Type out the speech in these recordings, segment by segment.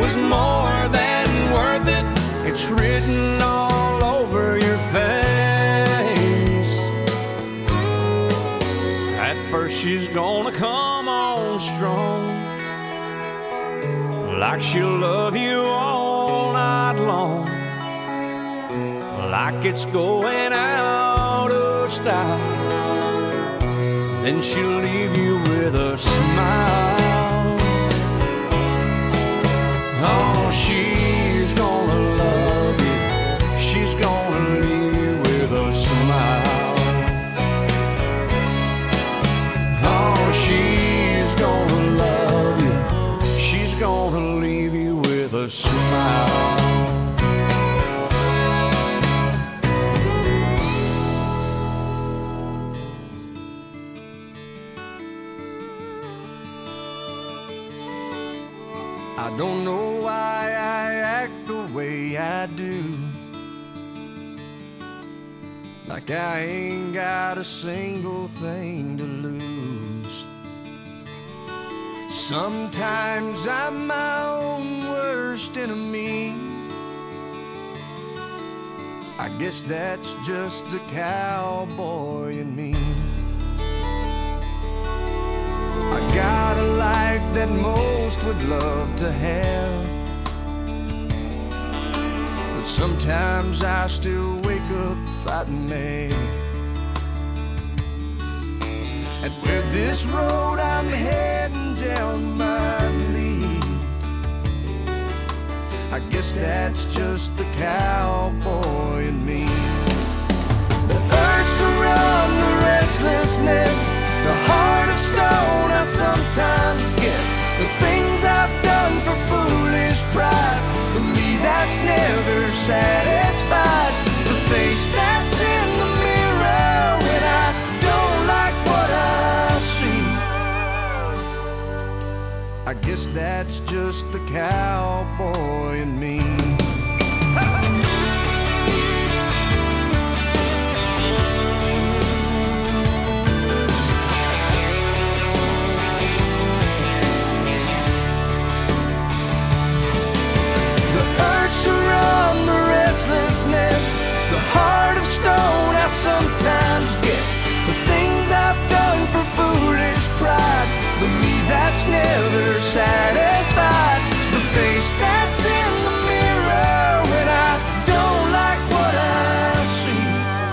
was more than worth it. It's written all over your face. At first she's gonna come on strong, like she'll love you all night long, like it's going out of style. Then she'll leave you with a smile. Oh, she's gonna love you. She's gonna leave you with a smile. Oh, she's gonna love you. She's gonna leave you with a smile. I don't know why I act the way I do, like I ain't got a single thing to lose. Sometimes I'm my own worst enemy. I guess that's just the cowboy in me. I got a life that most would love to have, but sometimes I still wake up fighting mad. And where this road I'm heading down might lead, I guess that's just the cowboy in me. The urge to run, the restlessness, the heart of stone I sometimes get, the things I've done for foolish pride, the me that's never satisfied, the face that's in the mirror when I don't like what I see. I guess that's just the cowboy in me. The heart of stone I sometimes get, the things I've done for foolish pride, the me that's never satisfied, the face that's in the mirror when I don't like what I see.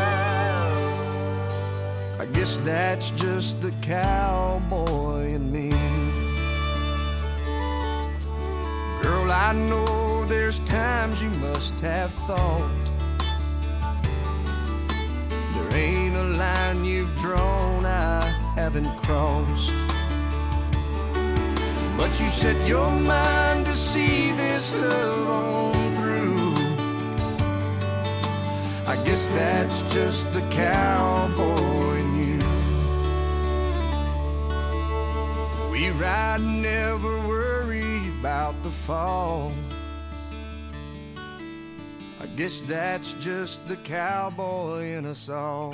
I guess that's just the cowboy in me. Girl, I know there's times you must have thought there ain't a line you've drawn I haven't crossed, but you set your mind to see this love on through. I guess that's just the cowboy in you. We ride, never worry about the fall. I guess that's just the cowboy in us all.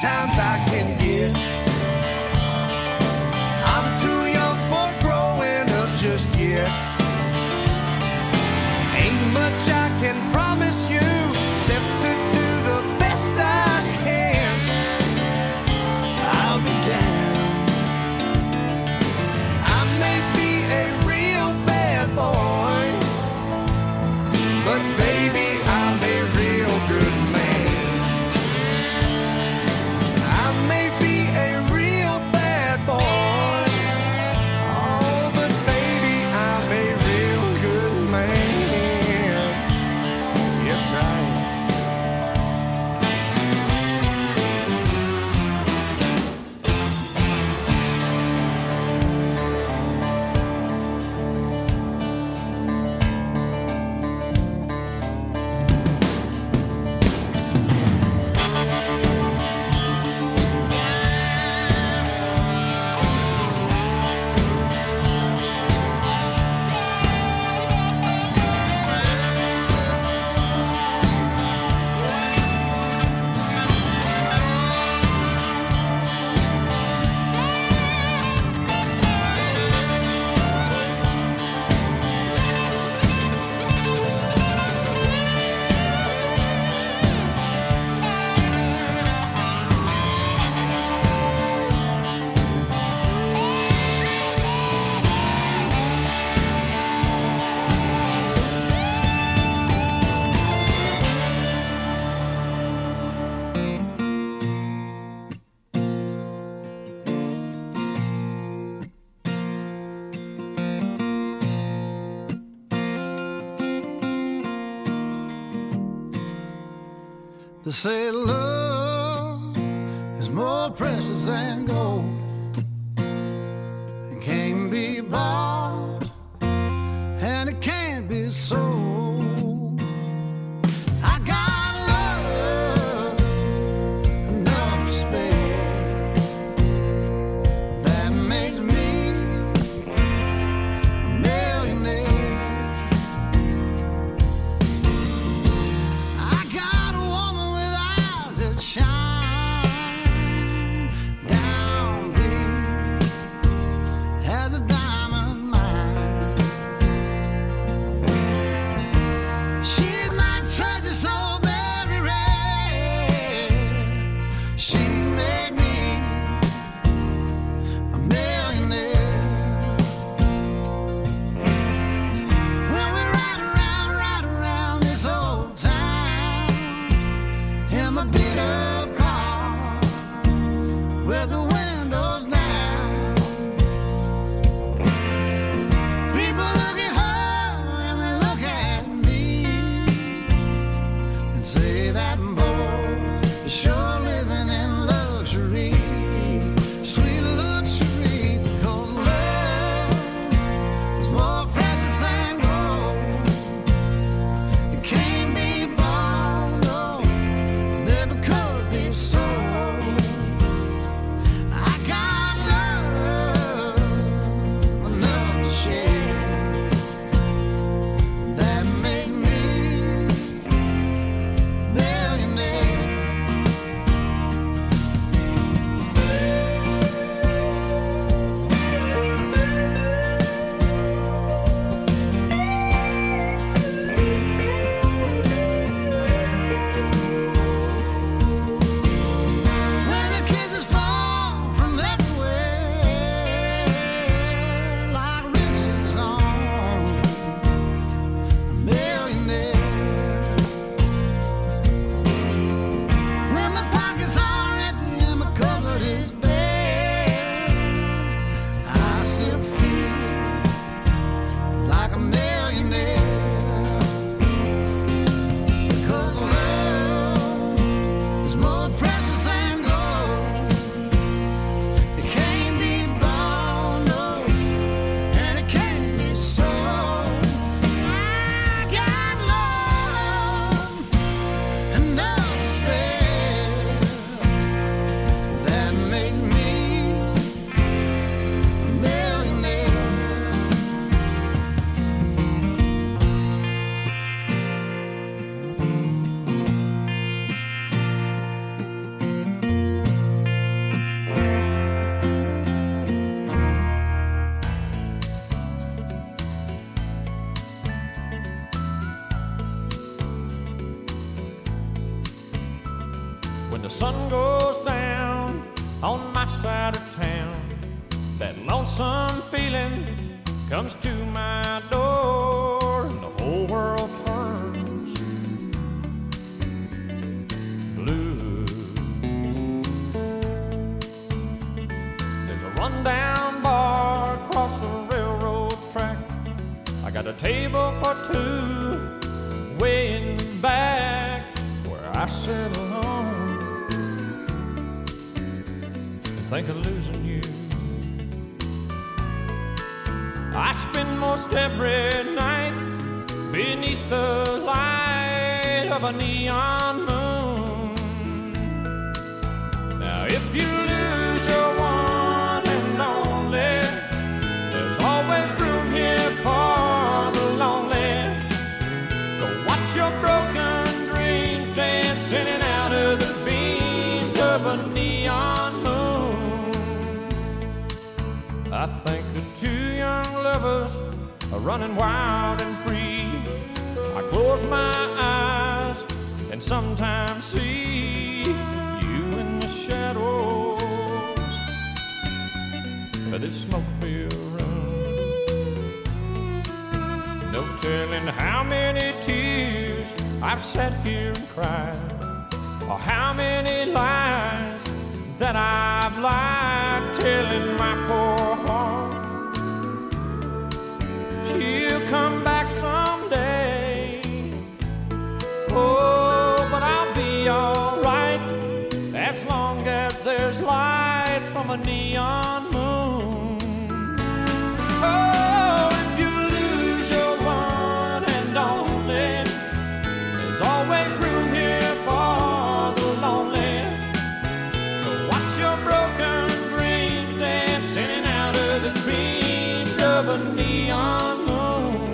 times I can get. I'm too young for growing up just yet. Ain't much I can promise you except to do the best I can. I'll be down. I may be a real bad boy, but baby, I'm a real good man. I may be a real bad boy, oh, but baby, I'm a real good man. Yes, I am. They say love is more precious than gold. It can't be bought and it can't be sold. I got love enough to spare. That makes me a millionaire. I got a woman with eyes that shine down deep as a diamond mine. She's my treasure so very rare. She made me a millionaire. When we ride around this old town in my beat up car with the windows down, people look at her and they look at me and say that boy is sure living in luxury, sweet luxury, because love is more precious than gold. It can't be bought, no, never could be sold. When the sun goes down on my side of town, that lonesome feeling comes to my door, and the whole world turns blue. There's a rundown bar across the railroad track. I got a table for two way in the back where I sit alone and think of losing you. I spend most every night beneath the light of a neon moon. Now if you lose your one and only, there's always room here for the lonely. To watch your broken dreams dance in and out of the beams of a neon moon. I think of two young lovers are running wild and free. I close my eyes and sometimes see you in the shadows of this smoke-filled room. No telling how many tears I've sat here and cried, or how many lies that I've lied, telling my poor heart she'll come back someday. Oh, but I'll be alright as long as there's light from a neon moon. Oh, if you lose your one and only, there's always room here for the lonely. To watch your broken dreams dance in and out of the beams of a neon moon.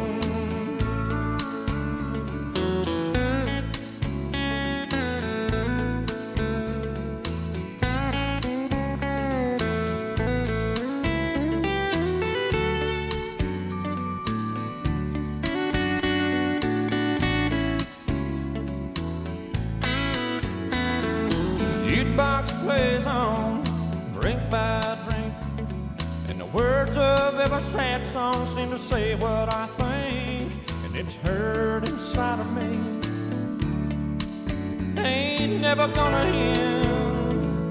Jukebox plays on, drink by drink, and the words of every sad song seem to say what I think, and it's hurt inside of me. Ain't never gonna end.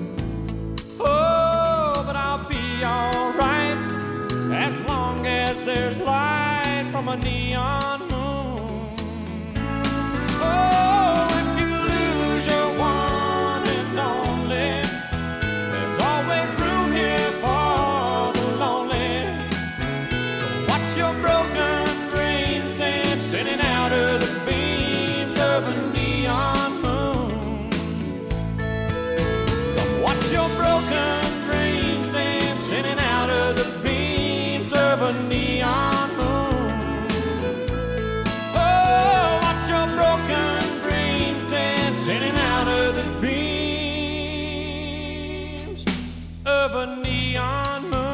Oh, but I'll be alright as long as there's light from a neon moon. Oh, if you lose your one and only, there's always room here for the lonely. To watch your broken dreams dance in and out of the beams of a neon moon. Come watch your broken dreams dance in and out of the beams of a neon moon. Oh, watch your broken dreams dance in and out of the beams of a neon moon.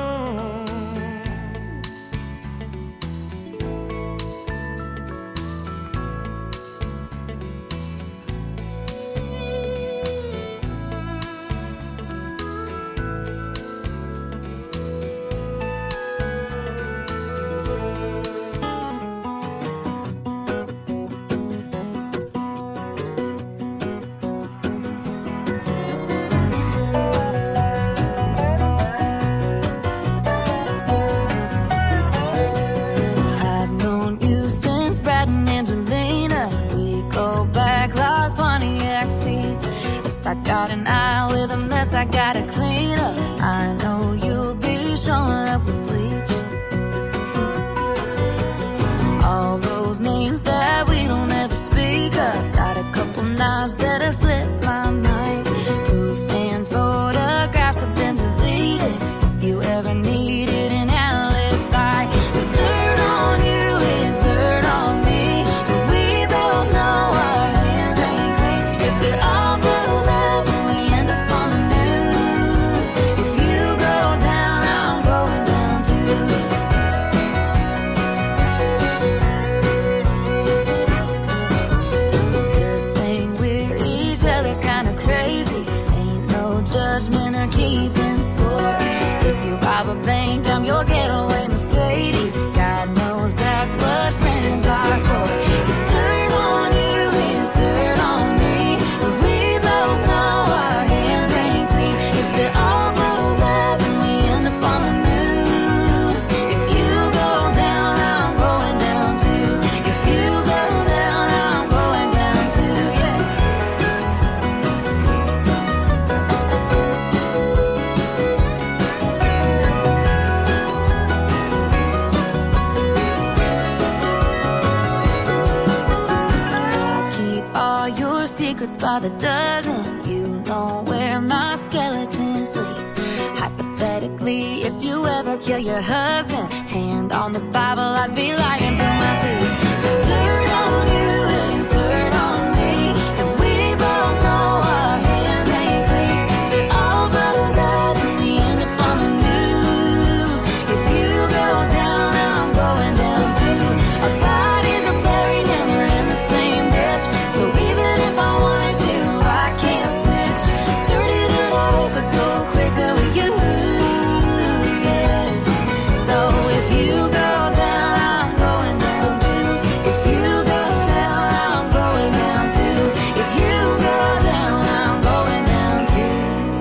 I've known you since Brad and Angelina. We go back like Pontiac seats. If I got an eye with a mess, I gotta clean up. I know you'll be showing up with bleach. All those names that we don't ever speak of. Got a couple knives that have slipped my mind. Proof and photographs have been deleted. If you ever needed an alibi, there's dirt on you, is dirt on me. But we both know our hands ain't clean. If it all blows up and we end up on the news, if you go down, I'm going down too. It's a good thing we're each other's kind of they're keeping score. If you rob a bank, I'm your getaway Mercedes. God knows that's what friends are for. 'Cause dirt on you is dirt on me, but we both know our hands ain't clean. If it all blows up and we end up on the news, if you go down, I'm going down too. If you go down, I'm going down too, yeah. I keep all your secrets by the dozen. You know where my skeletons sleep. Hypothetically, if you ever kill your husband, hand on the Bible, I'd be lying through my teeth. 'Cause dirt on you is dirt on me, and we both know our hands ain't clean. It all blows up and we end up on the news. If you go down, I'm going down too. Our bodies are buried and we're in the same ditch. So even if I wanted to, I can't snitch. 30 to life would go quicker with you, yeah. So if you go down, I'm going down too. If you go down, I'm going down too. If you go down, I'm going down too.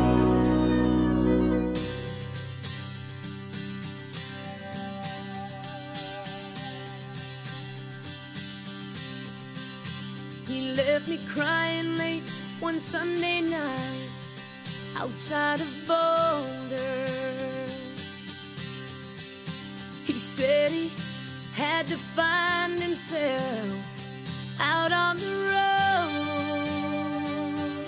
He left me crying late one Sunday night outside of Boulder. He said he had to find himself out on the road.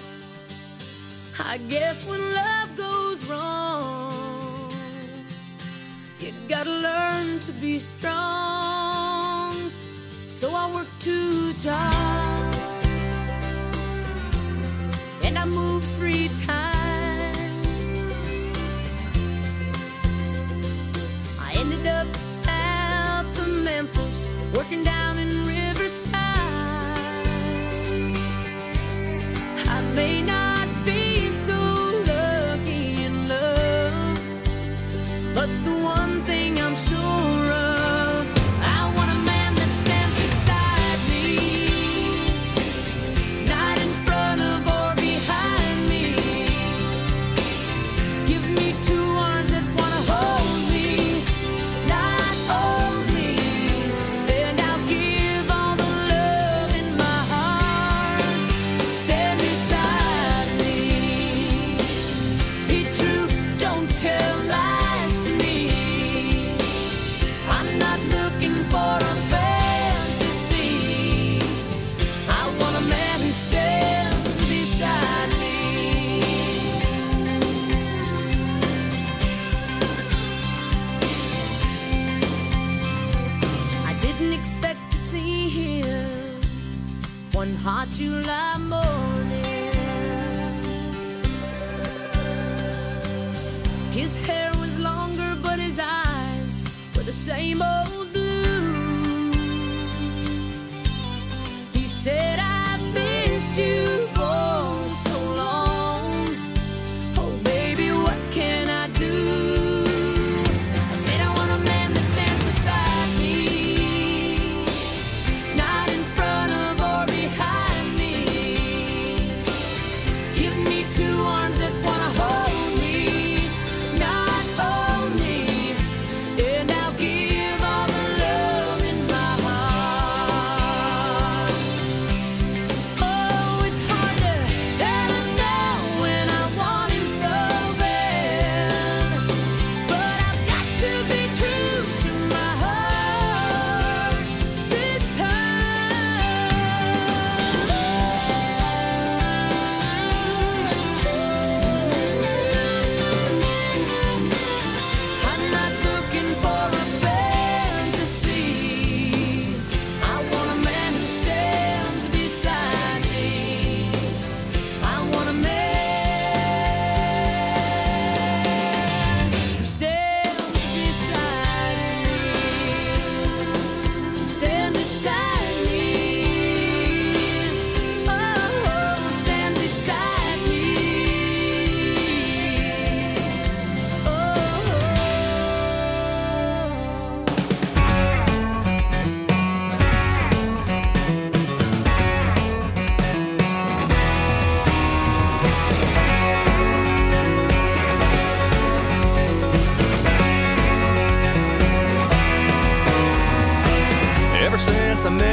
I guess when love goes wrong, you gotta learn to be strong. So I worked 2 jobs and I moved 3 times. I ended up south of Memphis, working down in Riverside. I may not be so lucky in love, but the one thing I'm sure of, I want a man that stands beside me, not in front of or behind me. Give me 2 arms that wanna hold me, not hold me, and I'll give all the love in my heart. Stand beside me. Be true, don't tell lies to me. I'm not looking for a fantasy. I want a man who stands beside me. I didn't expect to see him one hot July morning. His hair was longer, but his eyes were the same old blue. He said, I've missed you for so long. Oh, baby, what can I do? I said, I want a man that stands beside me, not in front of or behind me. Give me 2 arms that wanna hold me, not hold me, and I'll give all the love in my heart. Oh, it's hard to tell him no when I want him so bad, but I've got to be true to my heart this time.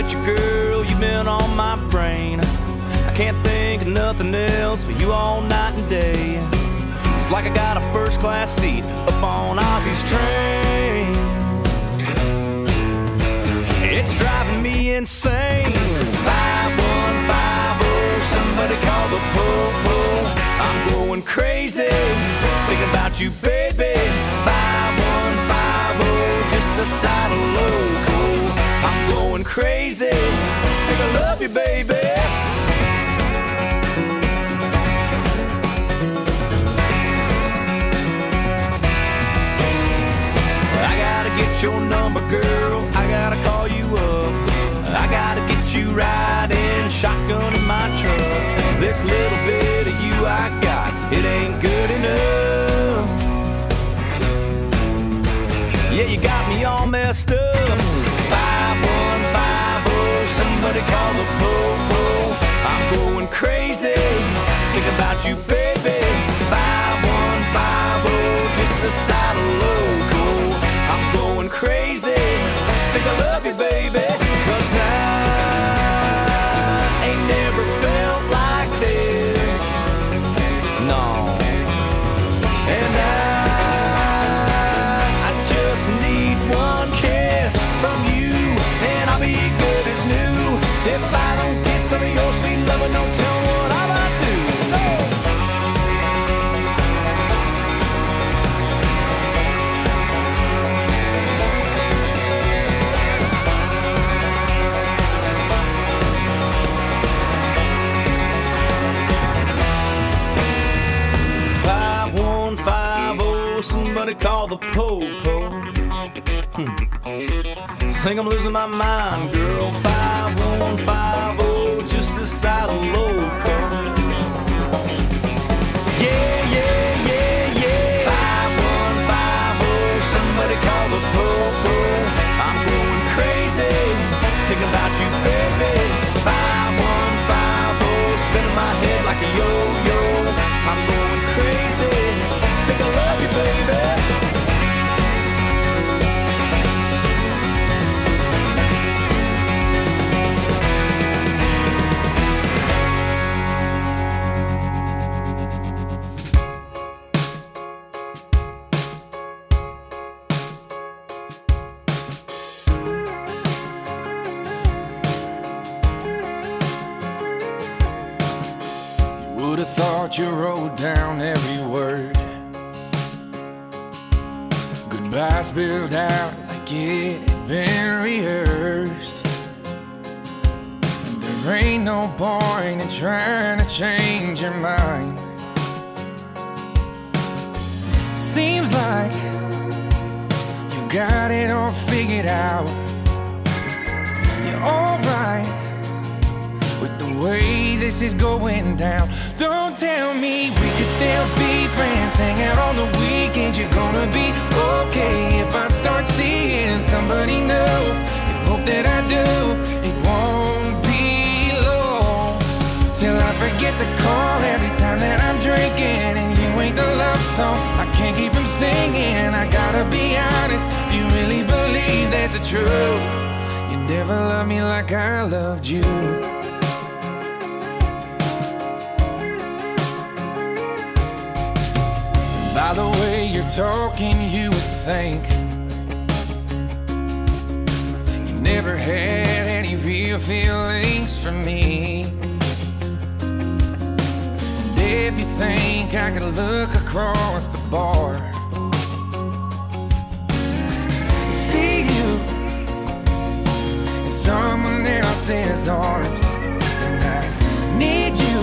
about you, girl, you've been on my brain. I can't think of nothing else but you all night and day. It's like I got a first-class seat up on Ozzy's train. It's driving me insane. 5150, somebody call the po-po. I'm going crazy, thinking about you, baby. 5150, just a side of loco. I'm going crazy, think I love you, baby. I gotta get your number, girl, I gotta call you up. I gotta get you riding shotgun in my truck. This little bit of you I got, it ain't good enough. Yeah, you got me all messed up. 5150, somebody call the po-po. I'm going crazy, think about you, baby. 5150, just a side of loco. I'm going crazy, think I love you, baby. 'Cause I ain't never felt like this, no. And I just need one kiss from you, and I'll be good as new. If I don't get some of your sweet loving, don't tell me what I might do. No. 5150, somebody call the po-po. Think I'm losing my mind, girl. 5150, just a side of loco. Yeah, yeah, yeah, yeah. 5150, somebody call the po-po. I'm going crazy, thinking about you, baby. 5150, spinning my head like a yo-yo. I'm going crazy, think I love you, baby. Would've thought you wrote down every word. Goodbye spilled out like it had been rehearsed. And there ain't no point in trying to change your mind. Seems like you've got it all figured out. You're alright with the way this is going down. Don't tell me we could still be friends, hang out on the weekends. You're gonna be okay if I start seeing somebody new. You hope that I do, it won't be long till I forget to call every time that I'm drinking. And you ain't the love song I can't keep from singing. I gotta be honest, if you really believe that's the truth, you never loved me like I loved you. By the way you're talking, you would think you never had any real feelings for me. And if you think I could look across the bar, see you in someone else's arms, and I need you.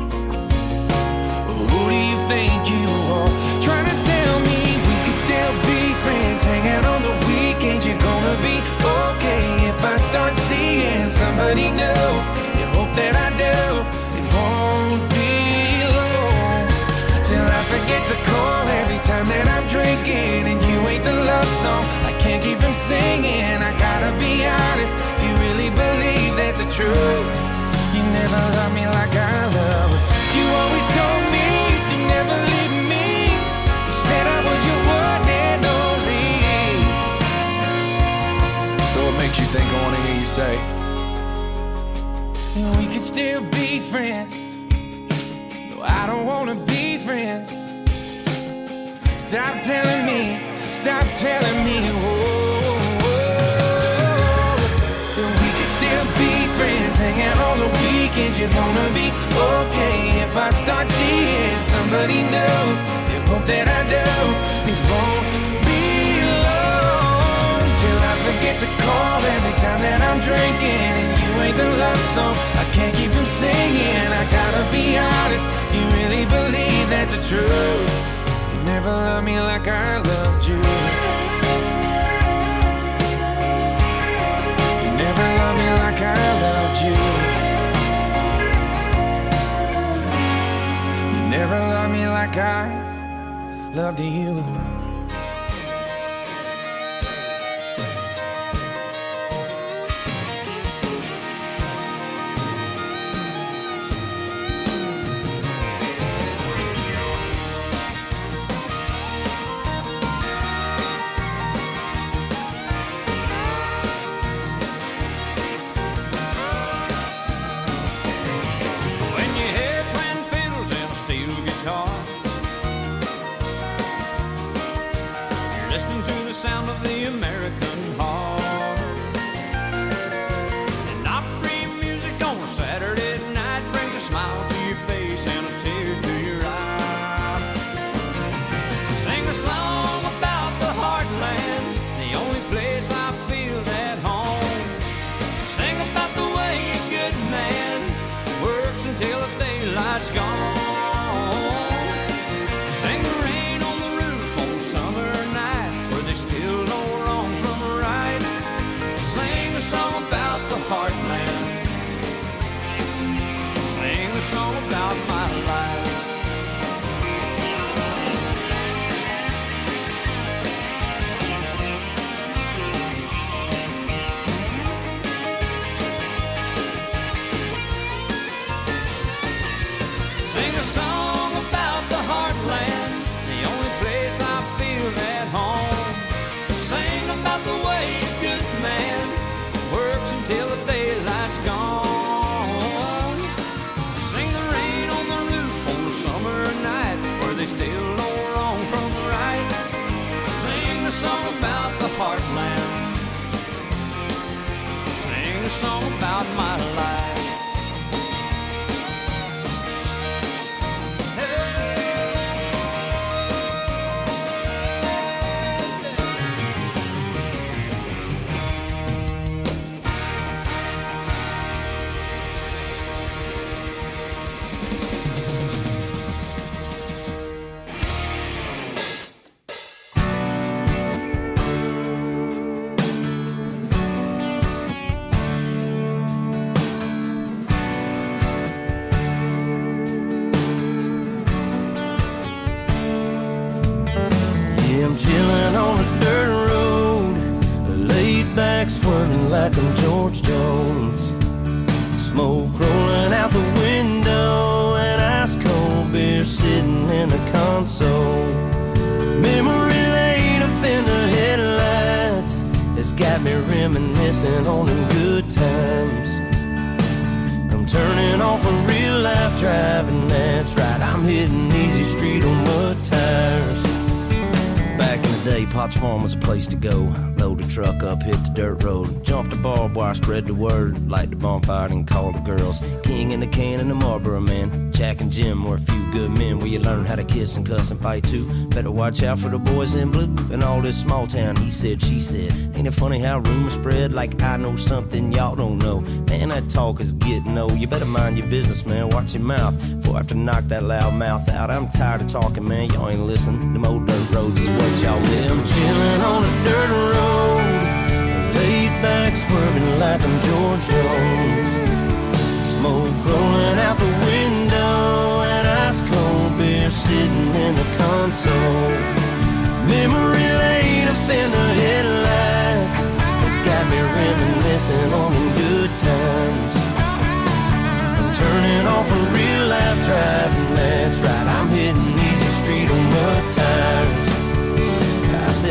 Who do you think you are? Trying to tell me we could still be friends, hang out on the weekends. You're gonna be okay if I start seeing somebody new. You hope that I do, it won't be long till I forget to call every time that I'm drinking. And you ain't the love song I can't keep from singing. I gotta be honest, if you really believe that's the truth, you never loved me like I love. You always told me you never leave me. You said I was your one and only. So what makes you think I wanna hear you say could still be friends. No, I don't wanna be friends. Stop telling me, that we could still be friends. Hang out on the weekends, you're gonna be okay. If I start seeing somebody new, you hope that I do. It won't be long till I forget to call every time that I'm drinking. And you ain't the love song I can't keep from singing. I gotta be honest, you really believe that's the truth. You never loved me like I loved you. You never loved me like I loved you. You never loved me like I loved you. Sound of the American heart. And opera music on a Saturday night brings a smile to your face and a tear to your eye. Sing a song about the heartland, the only place I feel at home. Sing about the way a good man works until the daylight's gone. Sing the rain on the roof on a summer night where they still know wrong from right. Sing a song about the heartland. Sing a song about my life. Sing a song about the heartland, the only place I feel at home. Sing about the way a good man works until the daylight's gone. Sing the rain on the roof on the summer night where they still know wrong from right. Sing a song about the heartland. Sing a song about my life. I'm chilling on a dirt road, laid back swerving like I'm George Jones. Smoke rolling out the window and ice cold beer sitting in the console. Memory laid up in the headlights, it's got me reminiscing on them good times. I'm turning off a real life driving, that's right, I'm hitting easy street on mud tires. Back in the day, Potts Farm was a place to go. Load the truck up, hit the dirt road, jump the barbed wire, spread the word, light the bonfire and call the girls. King and the can and the Marlboro man, Jack and Jim were a few good men where you learn how to kiss and cuss and fight too. Better watch out for the boys in blue and all this small town he said, she said. Ain't it funny how rumors spread like I know something y'all don't know? Man, that talk is getting old. You better mind your business, man, watch your mouth before I have to knock that loud mouth out. I'm tired of talking, man, y'all ain't listening. Them old dirt roads is what y'all miss. I'm chilling on a dirt road, laid back swerving like I'm George Jones. Smoke rolling out the window and ice cold beer sitting in the console. Memory laid up in the headlights, it's got me reminiscing on them good times. I'm turning off a real life driving, that's right, I'm hitting easy street on mud tires. I sit back and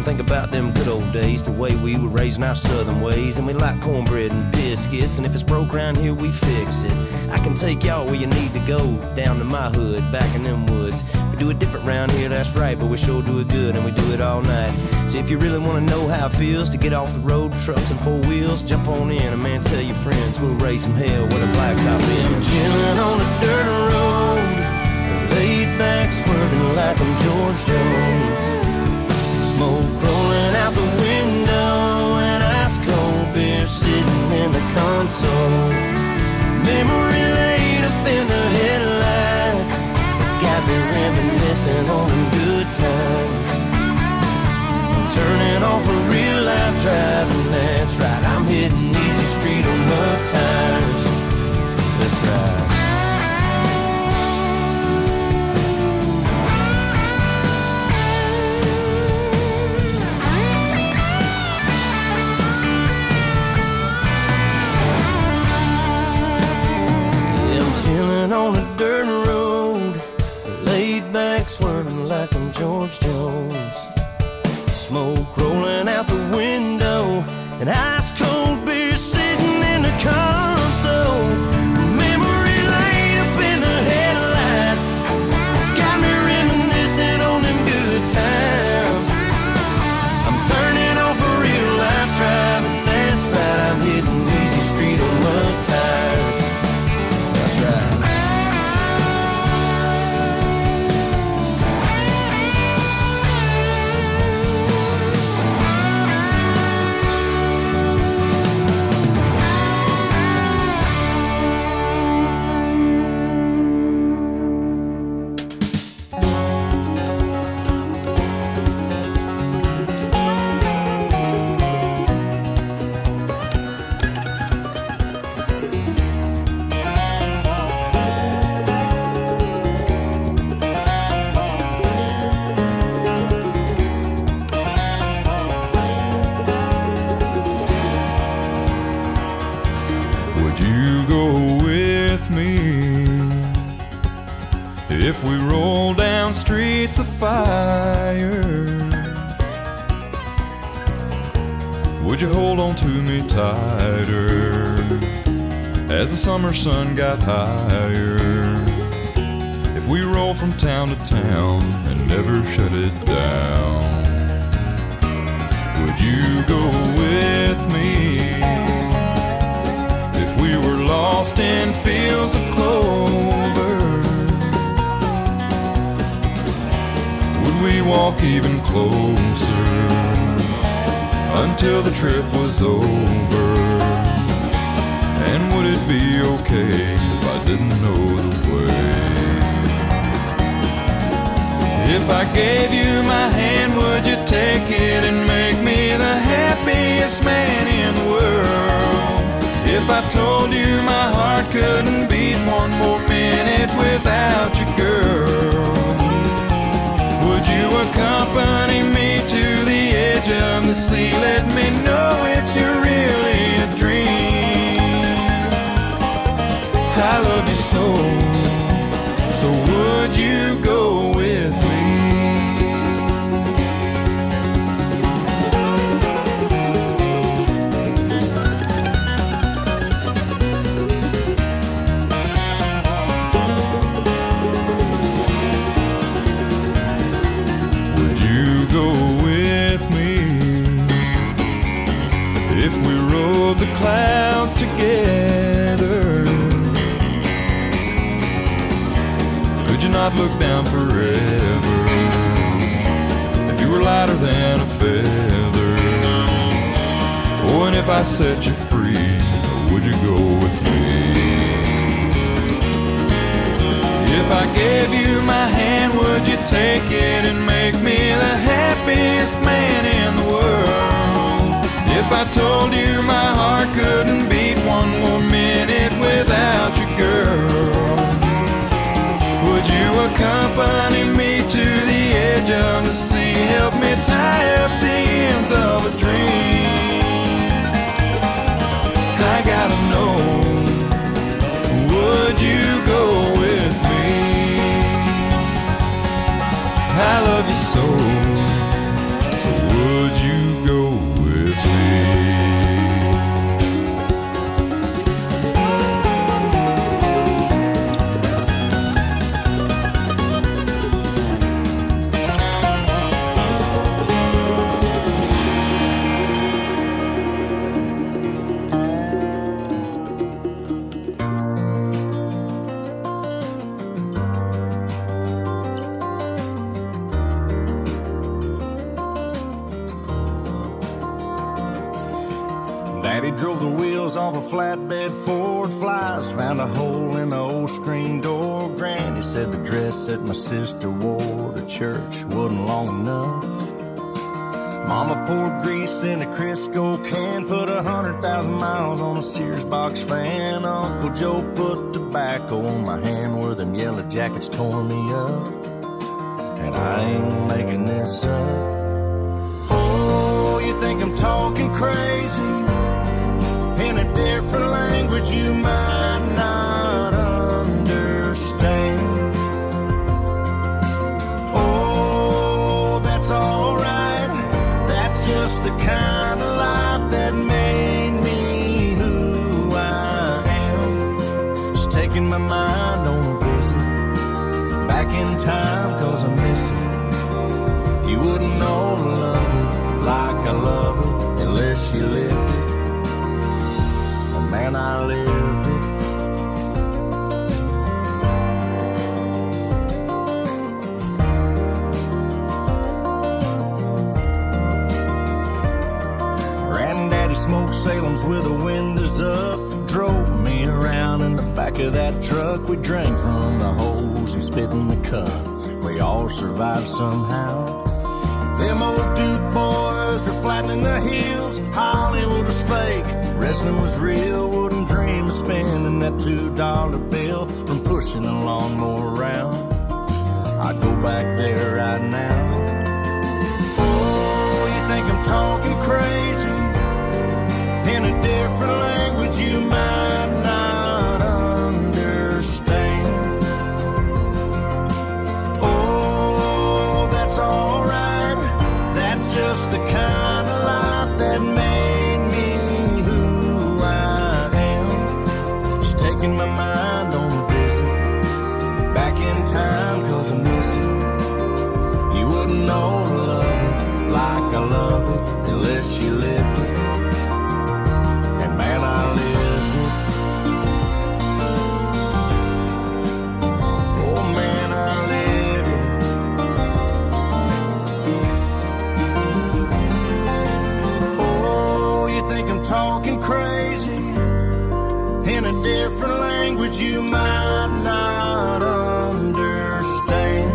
think about them good old days, the way we were raising our southern ways. And we like cornbread and biscuits, and if it's broke around here, we fix it. I can take y'all where you need to go, down to my hood, back in them woods. We do it different round here, that's right, but we sure do it good, and we do it all night. So if you really want to know how it feels to get off the road, trucks and four wheels, jump on in, and man, tell your friends we'll raise some hell with a blacktop in. Chillin' on a dirt road, laid back, swerving like I'm George Jones. Smoke rolling out the window, and ice cold beer sitting in the console. Memory laid up in the headlights, it's got me reminiscing on them good times. I'm turning off a real life driving, that's right, I'm hitting easy street on love tires. That's right. On a dirt road, laid back, swerving like I'm George Jones. Smoke rolling out the window, and ice cold beer sitting in the console. Memory laid up in the headlights, it's got me reminiscing on them good times. I'm turning off a real life driving, that's right, I'm hitting easy street on love tires. That's right. If we roll down streets of fire, would you hold on to me tighter as the summer sun got higher? If we roll from town to town and never shut it down, would you go with me? If we were lost in fields of clover, we walk even closer until the trip was over? And would it be okay if I didn't know the way? If I gave you my hand, would you take it and make me the happiest man in the world? If I told you my heart couldn't beat one more minute without you, girl, would you accompany me to the edge of the sea? Let me know if you're really a dream. I love you so, so would you go with me? If we rode the clouds together, could you not look down forever? If you were lighter than a feather, oh, and if I set you free, would you go with me? If I gave you my hand, would you take it and make me the happiest man in the world? If I told you my heart couldn't beat one more minute without you, girl, would you accompany me to the edge of the sea? Help me tie up the ends of a dream. I gotta know, would you go with me? I love you so, so would He drove the wheels off a flatbed Ford. Flies found a hole in the old screen door. Granny said the dress that my sister wore to church wasn't long enough. Mama poured grease in a Crisco can, put 100,000 miles on a Sears box fan. Uncle Joe put tobacco on my hand where them yellow jackets tore me up. And I ain't making this up. Oh, you think I'm talking crazy? In a different language you might not understand. Oh, that's alright. That's just the kind of life that made me who I am. Just taking my mind on a visit back in time, 'cause I miss it. You wouldn't know to love it like I love it unless you lived it. Man, I lived it. Granddaddy smoked Salems with the windows up. Drove me around in the back of that truck. We drank from the hose and spit in the cup. We all survived somehow. Them old Duke boys were flattening the heels. Hollywood was fake, wrestling was real. Wouldn't dream of spending that $2 bill from pushing a lawnmower around. I'd go back there right now. Oh, you think I'm talking crazy? In a different language you might not understand. Oh, that's alright. That's just the kind of life that made me who I am. Just taking my mind on a visit back in time, 'cause I miss it. You wouldn't know to love it like I love it unless you lived it. And man, I lived it. Oh man, I lived it. Oh, you think I'm talking crazy? In a different language you might not understand.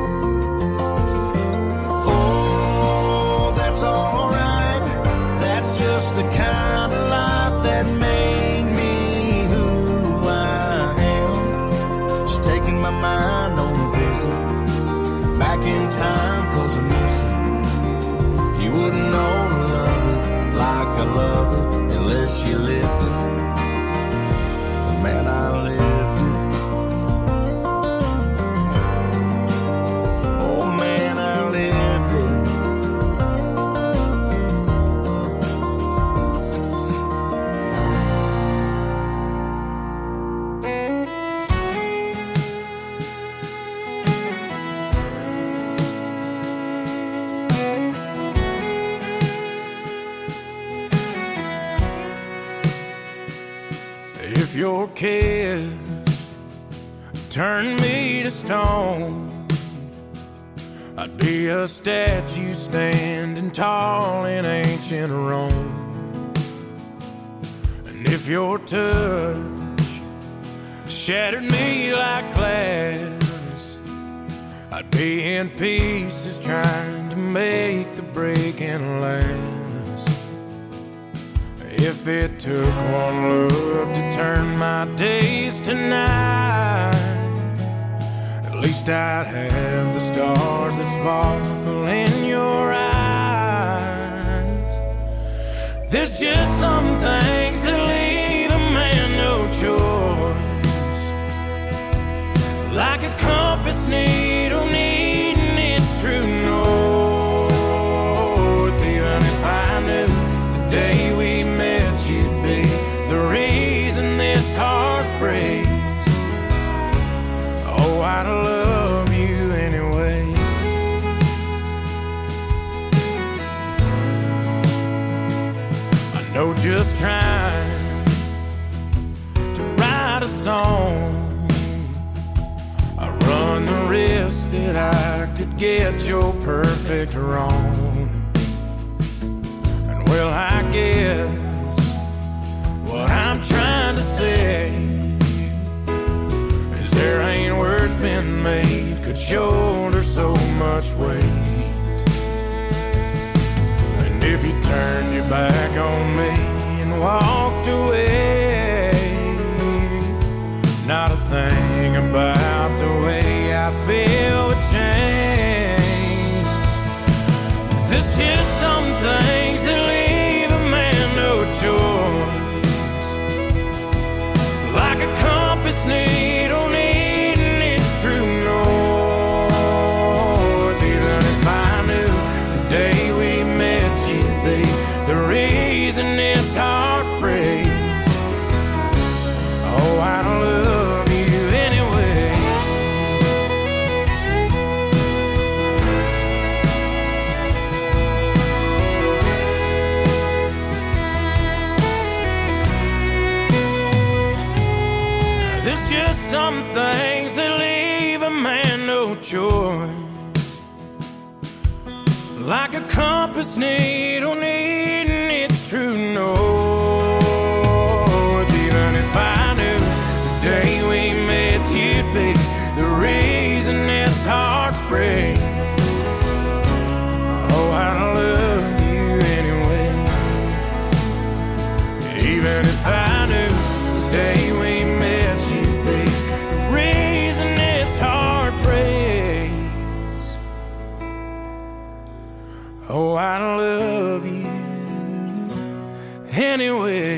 Oh, that's alright. That's just the kind of life that made me who I am. Just taking my mind on a visit back in time, 'cause I miss it. You wouldn't know to love it like I love it unless you lived it. Man, I lived it. Oh man, I lived it. If your kiss turned me to stone, I'd be a statue standing tall in ancient Rome. And if your touch shattered me like glass, I'd be in pieces trying to make the breaking last. If it took one look to turn my days to night, at least I'd have the stars that sparkle in your eyes. There's just some things that leave a man no choice, like a compass needle needing its true north. Even if I knew the day we met you'd be the reason this heart breaks, oh, I'd love you anyway. I know just trying to write a song, I run the risk that I could get your perfect wrong. And well, I guess What I'm trying to say is there ain't words been made could shoulder so much weight. And if you turned your back on me and walked away, not a thing about the way I feel would change. There's just some things that leave a man no choice, like a compass needle needing its true north. Even if I knew the day we met you'd be the reason this heart breaks, oh, I'd love you anyway. There's just some things that leave a man no choice, like a compass needle needing its true north. Even if I knew the day we met you'd be the reason this heart breaks, oh, I love you anyway. Even if I knew the day we met you'd be the reason this heart breaks, oh, I love you anyway.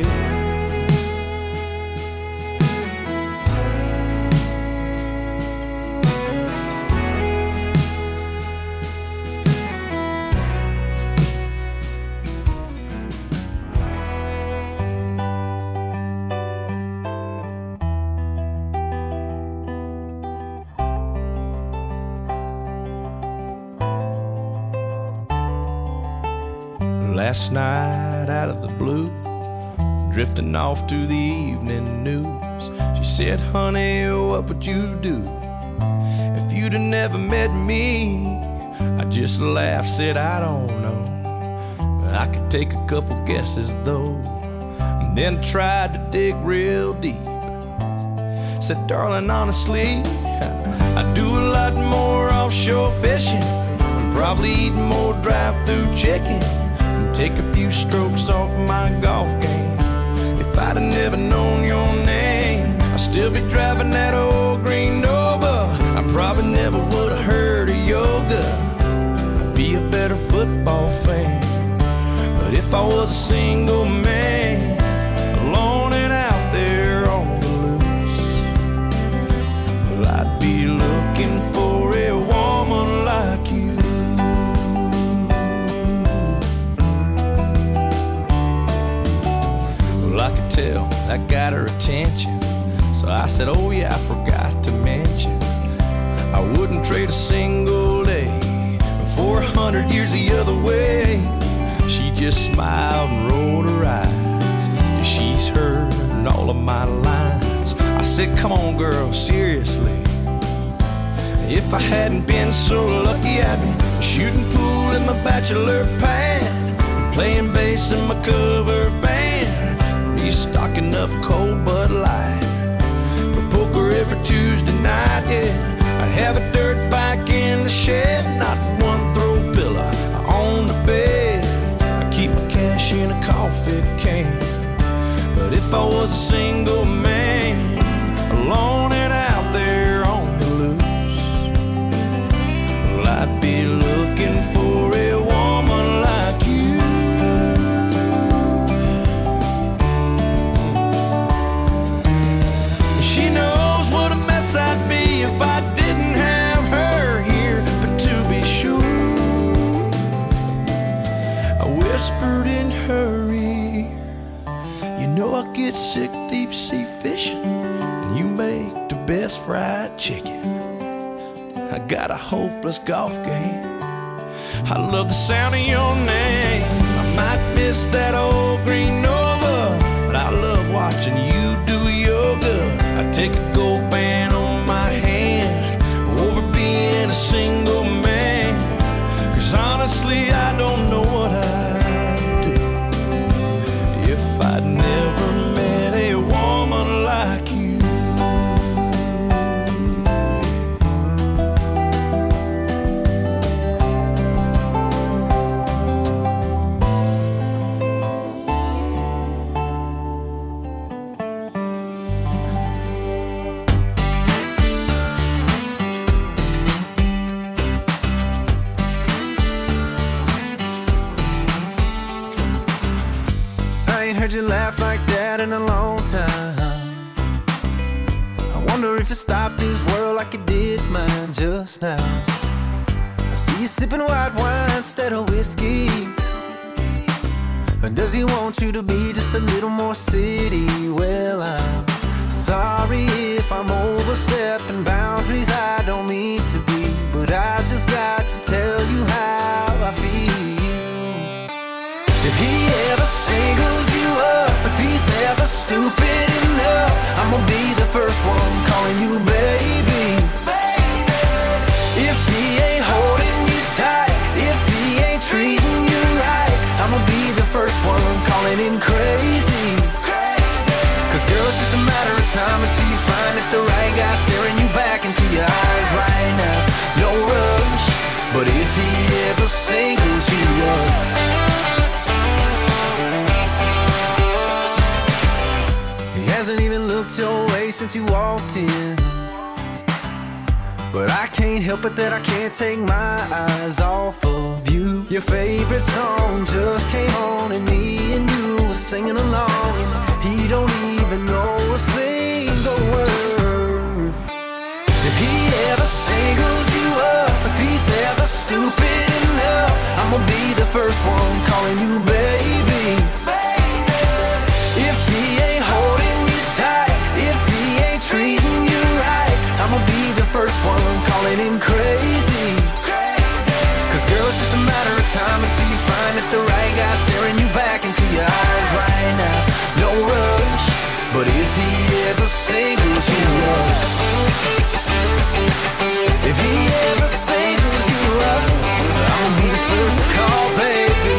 Last night out of the blue, drifting off to the evening news, she said, honey, what would you do if you'd have never met me? I just laughed, said, I don't know, but I could take a couple guesses though. And then tried to dig real deep. Said, darling, honestly, I do a lot more offshore fishing, probably eat more drive-through chicken, take a few strokes off my golf game. If I'd have never known your name, I'd still be driving that old green Nova. I probably never would have heard of yoga. I'd be a better football fan. But if I was a single man, alone and out there on the loose, well, I'd be looking for a woman like you. I could tell that got her attention, so I said, oh yeah, I forgot to mention, I wouldn't trade a single day for 100 years the other way. She just smiled and rolled her eyes, 'cause she's heard all of my lines. I said, come on girl, seriously, if I hadn't been so lucky, I'd be shooting pool in my bachelor pad, playing bass in my cover band, stocking up cold Bud Light for poker every Tuesday night, yeah. I'd have a dirt bike in the shed, not one throw pillow on the bed. I keep my cash in a coffee can. But if I was a single man, alone and out there on the loose, well, I'd be looking for a woman like you. She knows what a mess I'd be if I didn't have her here. But to be sure, I whispered in her ear, you know I get sick deep sea fishing, and you make the best fried chicken. I got a hopeless golf game, I love the sound of your name. I might miss that old green Nova, but I love watching you do yoga. I take a gold band on my hand over being a single man, 'cause honestly I don't know what I'd do if I'd never met in a long time. I wonder if it stopped this world like it did mine just now. I see you sipping white wine instead of whiskey. Or does he want you to be just a little more city? Well, I'm sorry if I'm overstepping boundaries I don't mean to be, but I just got to tell you how I feel. If he ever singles you up, if he's ever stupid enough, I'ma be the first one calling you baby. If he ain't holding you tight, if he ain't treating you right, I'ma be the first one calling him crazy. Cause girl, it's just a matter of time until you find that the right guy staring you back into your eyes right now. No rush, but if he ever singles you up, he hasn't even looked your way since you walked in. But I can't help it that I can't take my eyes off of you. Your favorite song just came on and me and you were singing along, and he don't even know a single word. If he ever singles you up, if he's ever stupid enough, I'ma be the first one calling you baby. If he ain't holding you tight, if he ain't treating you right, I'ma be the first one calling him crazy. Cause girl, it's just a matter of time until you find that the right guy staring you back into your eyes right now. No rush, but if he ever singles you up, if he ever singles you up, I'ma be the first to call baby.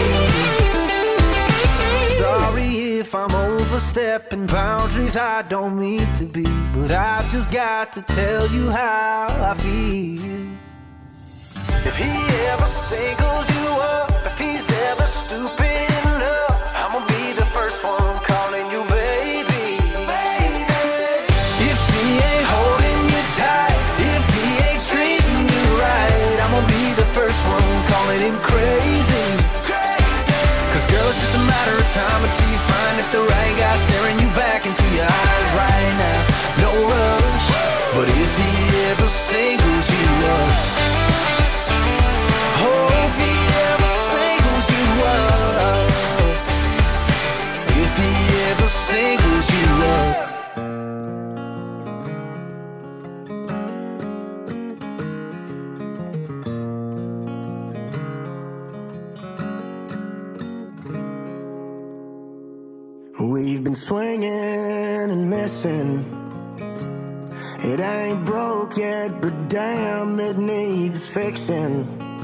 Sorry if I'm overstepping boundaries I don't mean to be, but I've just got to tell you how I feel. If he ever singles you up, if he's ever stupid enough, I'ma be the first one calling you baby. If he ain't holding you tight, if he ain't treating you right, I'ma be the first one calling him crazy. Cause girl, it's just a matter of time until you find that the right guy staring you back into your eyes right now. No rush, but if he ever singles you up, oh, if he ever singles you up, if he ever singles you up. We've been swinging and missing. It ain't broke yet, but damn, it needs fixing.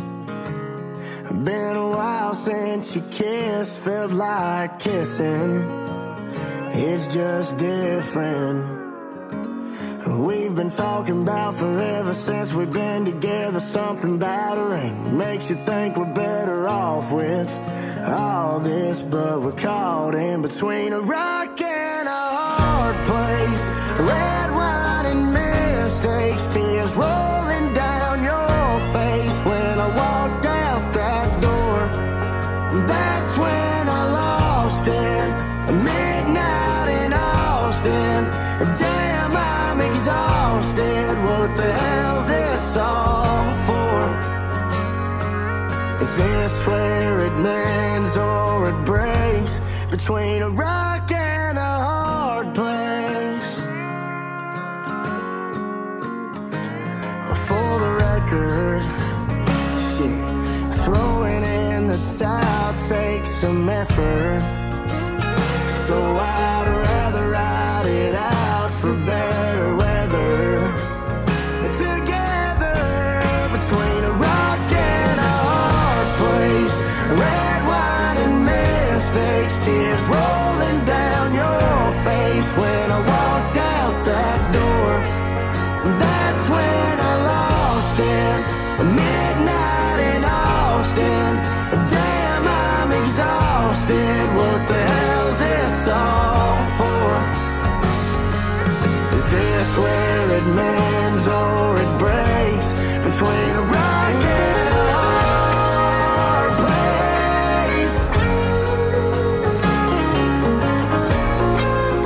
Been a while since you kissed, felt like kissing. It's just different. We've been talking about forever since we've been together. Something about a ring makes you think we're better off with all this, but we're caught in between a rock and a hard place. Red wine and mistakes, tears rolling down your face. When I walked out that door, that's when I lost it. Midnight in Austin, damn, I'm exhausted. What the hell's this all for? Is this where it mends or it breaks? Between a rock and a hard place. For the record, shit, throwing in the towel takes some effort. So I'd rather ride it out for better weather. Together, between a rock and a hard place. Red wine and mistakes, tears rolling down your face. When I walked out that door, that's when I lost it. Midnight in Austin, damn, I'm exhausted. What the hell's this all for? Is this where it mends or it breaks? Between a rock and a hard place.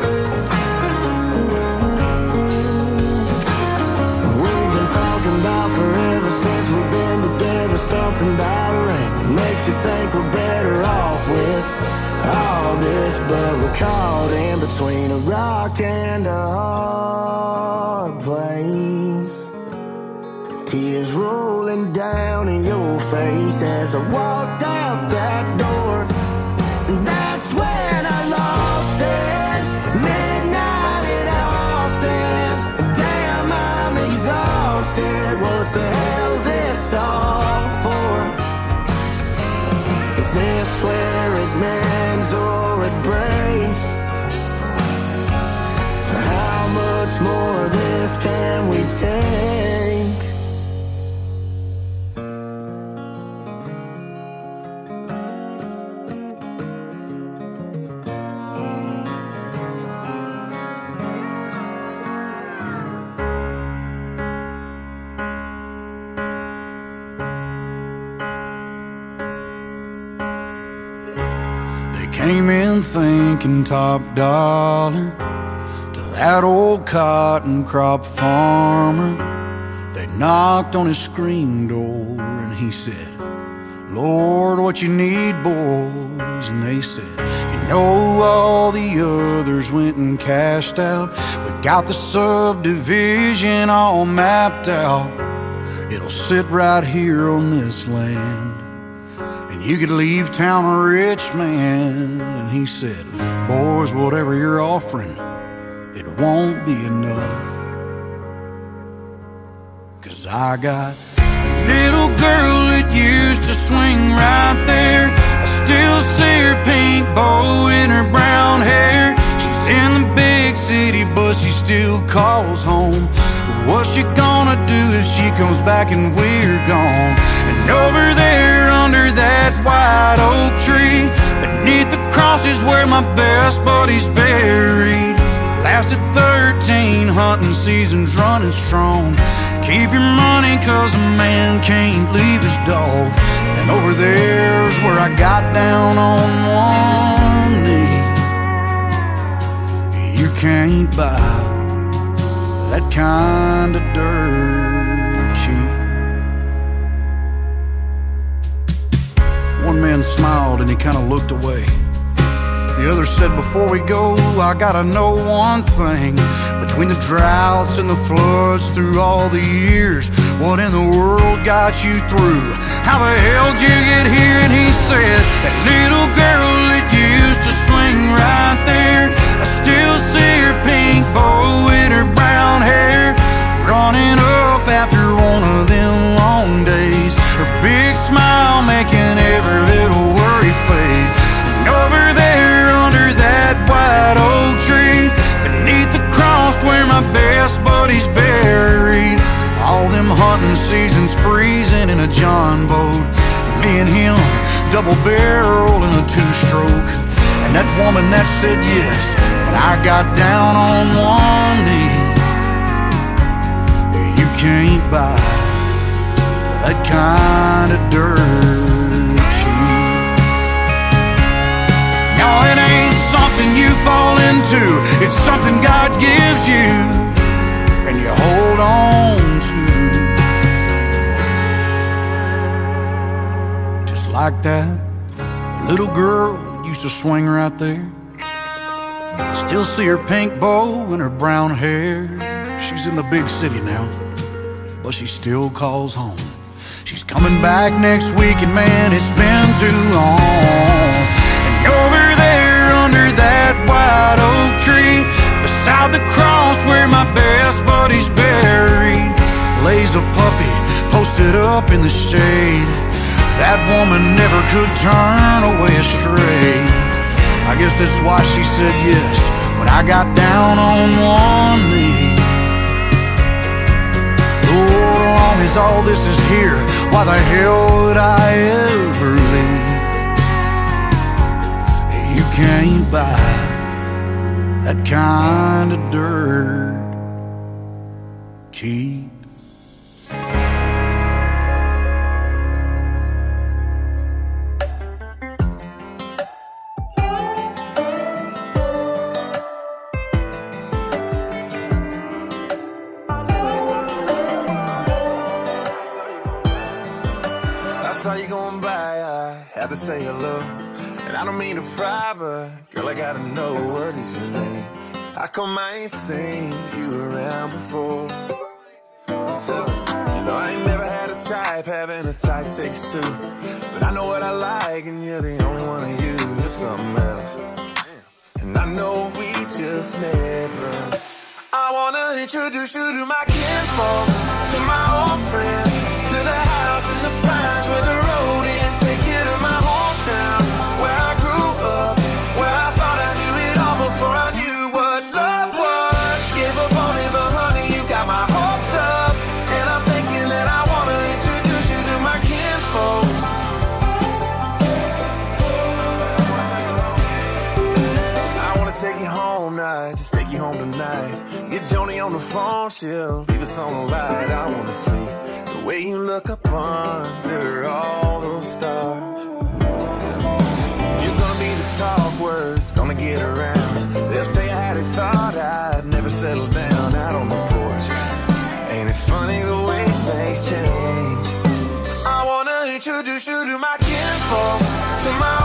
something about her and makes you think we're better off with all this, but we're caught in between a rock and a hard place. Tears rolling down in your face as I walked out that door. And that's when I lost it. Midnight in Austin. Damn, I'm exhausted. What the hell's this all for? Is this where it mends or it breaks? How much more of this can we take? Came in thinking top dollar to that old cotton crop farmer. They knocked on his screen door and he said, Lord, what you need, boys? And they said, you know all the others went and cashed out. We got the subdivision all mapped out. It'll sit right here on this land. You could leave town a rich man. And he said, boys, whatever you're offering, it won't be enough. 'Cause I got a little girl that used to swing right there. I still see her pink bow in her brown hair. She's in the big city, but she still calls home. What's she gonna do if she comes back and we're gone? And over there under that white oak tree, beneath the cross is where my best buddy's buried. Lasted 13 hunting seasons running strong. Keep your money 'cause a man can't leave his dog. And over there's where I got down on one knee. You can't buy that kind of dirt cheap. One man smiled and he kind of looked away. The other said, before we go, I gotta know one thing. Between the droughts and the floods through all the years, what in the world got you through? How the hell did you get here? And he said, that little girl that used to swing right there, I still see her pink bow in her brown hair, running up after one of them long days. Her big smile making every little worry fade. And over there under that white oak tree, beneath the cross where my best buddy's buried, all them hunting seasons freezing in a John boat, me and him double barrel in a two-stroke. And that woman that said yes, but I got down on one knee. You can't buy that kind of dirt cheap. No, it ain't something you fall into. It's something God gives you and you hold on to. Just like that little girl used to swing right there. I still see her pink bow and her brown hair. She's in the big city now, but she still calls home. She's coming back next week, and man, it's been too long. And over there under that white oak tree, beside the cross where my best buddy's buried, lays a puppy posted up in the shade. That woman never could turn away astray. I guess that's why she said yes when I got down on one knee. Lord, as long as all this is here, why the hell would I ever leave? You can't buy that kind of dirt cheap. saw you going by, I had to say hello. And I don't mean to pry, but girl, I gotta know, what is your name? How come I ain't seen you around before? So, you know I ain't never had a type, having a type takes two. But I know what I like, and you're the only one of you. You're something else. And I know we just met, but I wanna introduce you to my kinfolks, to my old friends, to the house in the pines where the road ends. Take you to my hometown, where I grew up, where I thought I knew it all before I knew what love was. Gave up on me, but honey, you got my hopes up. And I'm thinking that I wanna introduce you to my kinfolks. I wanna take you home night, just take you home tonight. Get Joni on the phone, she'll leave us on the light. I wanna see the way you look up under all those stars. You're gonna be the talk words, gonna get around. They'll tell you how they thought I'd never settle down out on the porch. Ain't it funny the way things change? I wanna introduce you to my kinfolks, to my